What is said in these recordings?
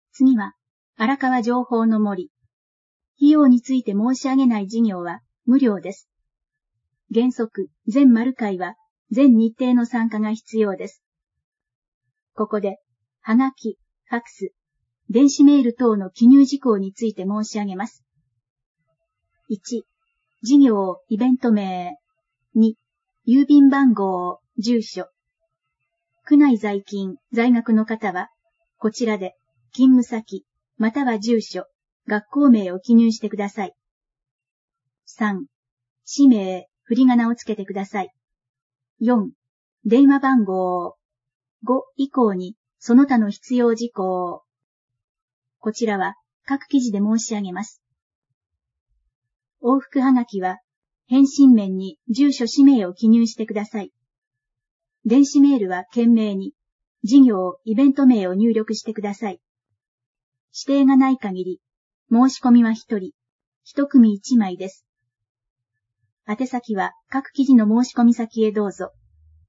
次は、荒川情報の森。費用について申し上げない事業は無料です。原則、全丸会は全日程の参加が必要です。ここで、はがき、ファックス、電子メール等の記入事項について申し上げます。1、事業、イベント名。2、郵便番号、住所。区内在勤、在学の方は、こちらで、勤務先、または住所、学校名を記入してください。3、氏名、振り仮名をつけてください。4、電話番号。5以降に、その他の必要事項。こちらは、各記事で申し上げます。往復はがきは、返信面に住所氏名を記入してください。電子メールは件名に、事業、イベント名を入力してください。指定がない限り、申し込みは1人、1組1枚です。宛先は各記事の申し込み先へどうぞ。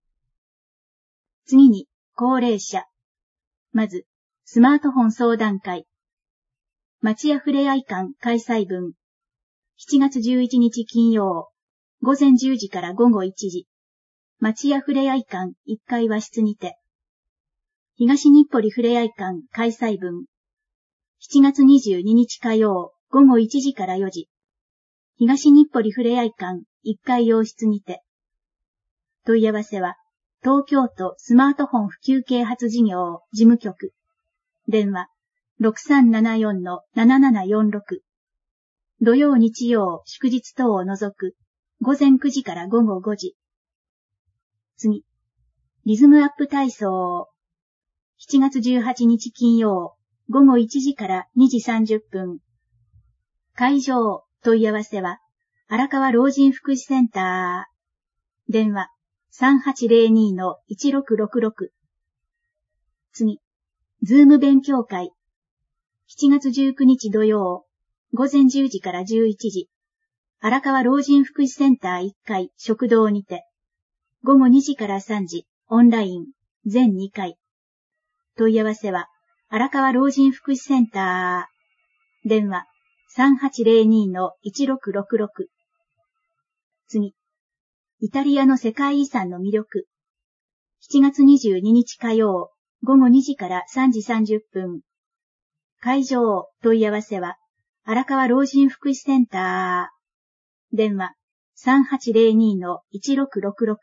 次に、高齢者。まず、スマートフォン相談会。町屋ふれあい館開催分。7月11日金曜、午前10時から午後1時。町屋ふれあい館1階和室にて。東日暮里ふれあい館開催分。7月22日火曜、午後1時から4時。東日暮里ふれあい館1階洋室にて。問い合わせは、東京都スマートフォン普及啓発事業事務局。電話、6374-7746。土曜日曜祝日等を除く、午前9時から午後5時。次、リズムアップ体操。7月18日金曜、午後1時から2時30分。会場、問い合わせは、荒川老人福祉センター。電話、3802-1666。次、ズーム勉強会。7月19日土曜、午前10時から11時。荒川老人福祉センター1階食堂にて。午後2時から3時、オンライン、全2回。問い合わせは、荒川老人福祉センター。電話、3802-1666。次、イタリアの世界遺産の魅力。7月22日火曜、午後2時から3時30分。会場、問い合わせは、荒川老人福祉センター。電話、3802-1666。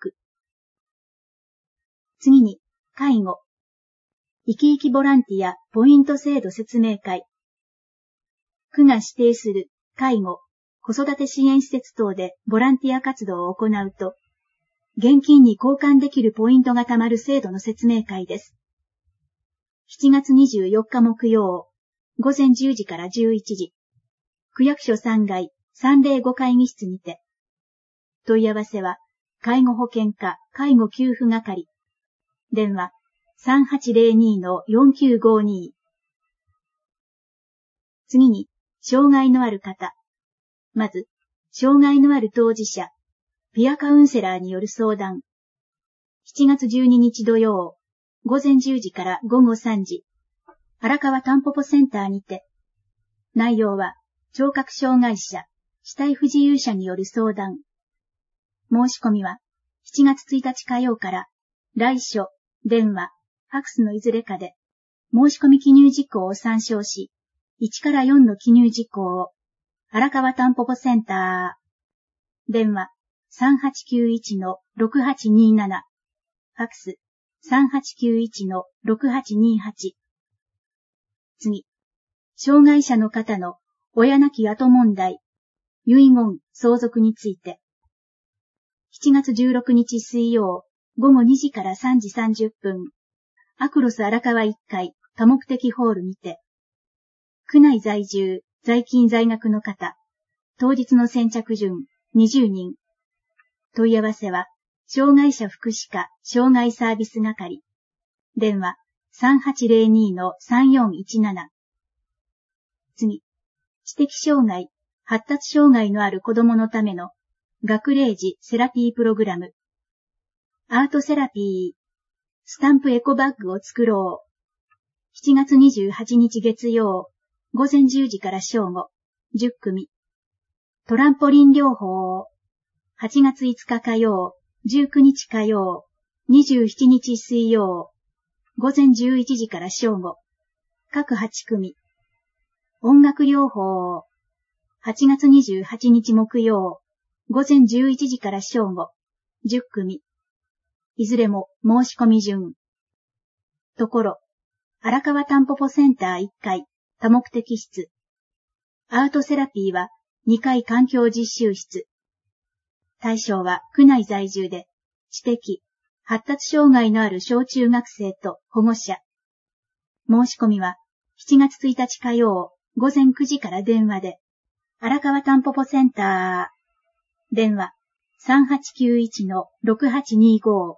次に、介護。生き生きボランティアポイント制度説明会。区が指定する介護、子育て支援施設等でボランティア活動を行うと、現金に交換できるポイントが貯まる制度の説明会です。7月24日木曜、午前10時から11時、区役所3階305会議室にて。問い合わせは、介護保険課介護給付係。電話、3802-4952。次に、障害のある方。まず、障害のある当事者、ピアカウンセラーによる相談。7月12日土曜、午前10時から午後3時、荒川たんぽぽセンターにて。内容は、聴覚障害者、肢体不自由者による相談。申し込みは、7月1日火曜から、来所、電話、ファックスのいずれかで、申し込み記入事項を参照し、1から4の記入事項を、荒川たんぽぽセンター。電話、3891-6827。ファックス、3891-6828。次、障害者の方の親亡き後問題、遺言、相続について。7月16日水曜、午後2時から3時30分。アクロス荒川1階多目的ホールにて。区内在住、在勤在学の方。当日の先着順、20人。問い合わせは、障害者福祉課障害サービス係。電話、3802-3417。次、知的障害、発達障害のある子供のための学齢児セラピープログラム。アートセラピー、スタンプエコバッグを作ろう。 7月28日月曜、午前10時から正午、10組。トランポリン療法。8月5日火曜、19日火曜、27日水曜、午前11時から正午、各8組。音楽療法。8月28日木曜、午前11時から正午、10組。いずれも申し込み順。ところ、荒川タンポポセンター1階、多目的室。アートセラピーは2階環境実習室。対象は区内在住で、知的、発達障害のある小中学生と保護者。申し込みは7月1日火曜午前9時から電話で、荒川タンポポセンター。電話 3891-6825。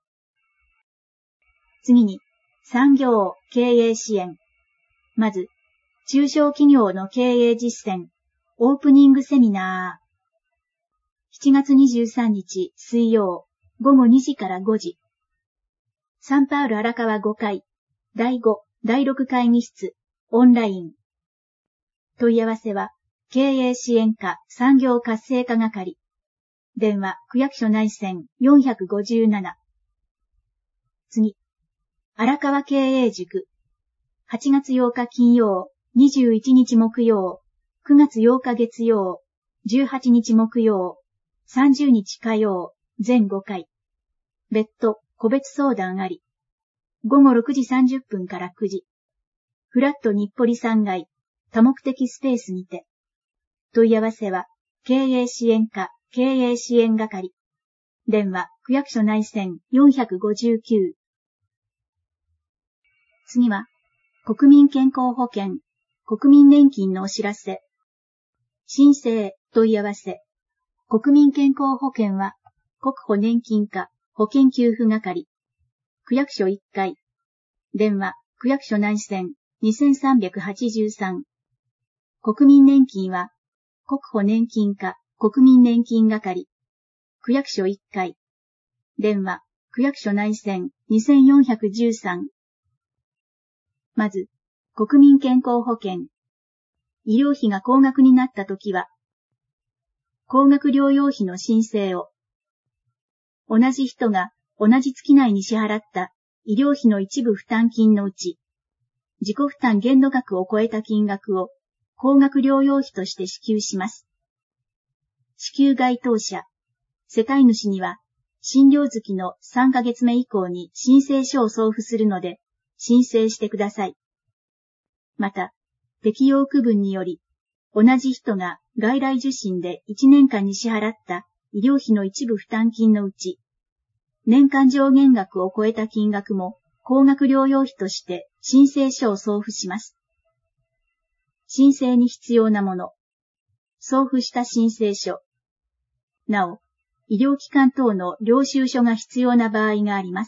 次に、産業経営支援。まず、中小企業の経営実践、オープニングセミナー。7月23日水曜、午後2時から5時。サンパウロ荒川5階、第5、第6会議室、オンライン。問い合わせは、経営支援課産業活性化係。電話、区役所内線457。次。荒川経営塾。8月8日金曜、21日木曜、9月8日月曜、18日木曜、30日火曜、全5回。別途、個別相談あり。午後6時30分から9時。フラット日暮里3階、多目的スペースにて。問い合わせは、経営支援課、経営支援係。電話、区役所内線459。次は、国民健康保険、国民年金のお知らせ。申請、問い合わせ。国民健康保険は、国保年金課、保険給付係。区役所1階。電話、区役所内線2383。国民年金は、国保年金課、国民年金係。区役所1階。電話、区役所内線2413。まず、国民健康保険。医療費が高額になったときは、高額療養費の申請を、同じ人が同じ月内に支払った医療費の一部負担金のうち、自己負担限度額を超えた金額を高額療養費として支給します。支給該当者、世帯主には、診療月の3ヶ月目以降に申請書を送付するので、申請してください。また、適用区分により、同じ人が外来受診で1年間に支払った医療費の一部負担金のうち、年間上限額を超えた金額も高額療養費として申請書を送付します。申請に必要なもの。送付した申請書。なお、医療機関等の領収書が必要な場合があります。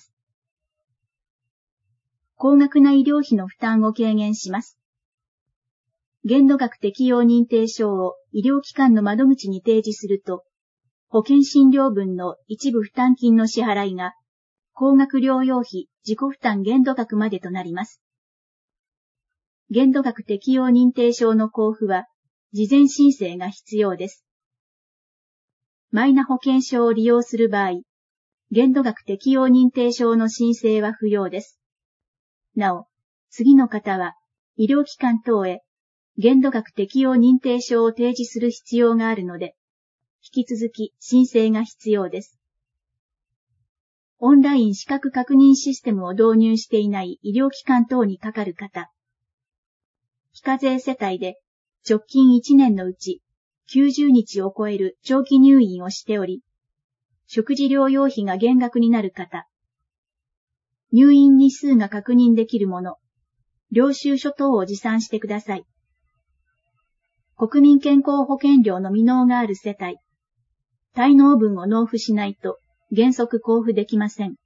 高額な医療費の負担を軽減します。限度額適用認定書を医療機関の窓口に提示すると、保険診療分の一部負担金の支払いが、高額療養費自己負担限度額までとなります。限度額適用認定証の交付は、事前申請が必要です。マイナ保険証を利用する場合、限度額適用認定証の申請は不要です。なお、次の方は、医療機関等へ、限度額適用認定証を提示する必要があるので、引き続き申請が必要です。オンライン資格確認システムを導入していない医療機関等にかかる方。非課税世帯で直近1年のうち90日を超える長期入院をしており、食事療養費が減額になる方。入院日数が確認できるもの、領収書等を持参してください。国民健康保険料の未納がある世帯、滞納分を納付しないと原則交付できません。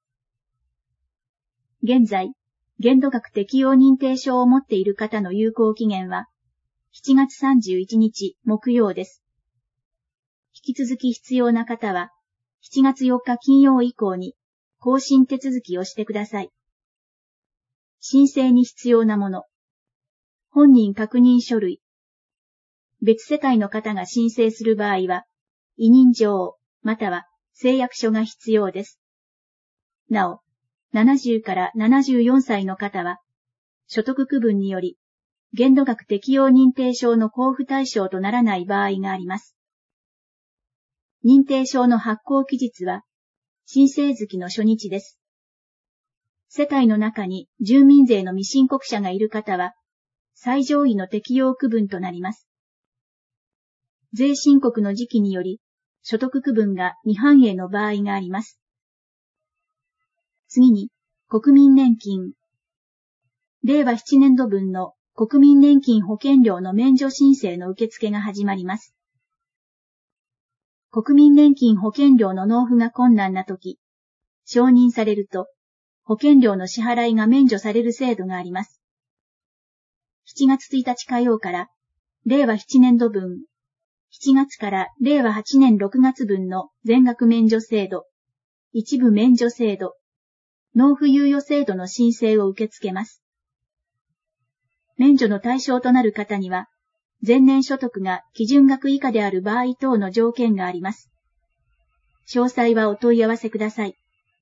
現在、限度額適用認定証を持っている方の有効期限は7月31日木曜です。引き続き必要な方は7月4日金曜以降に更新手続きをしてください。 申請に必要なもの。本人確認書類。別世帯の方が申請する場合は、委任状、または誓約書が必要です。なお、70から74歳の方は、所得区分により、限度額適用認定証の交付対象とならない場合があります。認定証の発行期日は、申請月の初日です。世帯の中に住民税の未申告者がいる方は、最上位の適用区分となります。税申告の時期により、所得区分が未反映の場合があります。次に、国民年金。令和7年度分の国民年金保険料の免除申請の受付が始まります。国民年金保険料の納付が困難なとき、承認されると、保険料の支払いが免除される制度があります。7月1日火曜から、令和7年度分、7月から令和8年6月分の全額免除制度、一部免除制度、納付猶予制度の申請を受け付けます。免除の対象となる方には、前年所得が基準額以下である場合等の条件があります。詳細はお問い合わせください。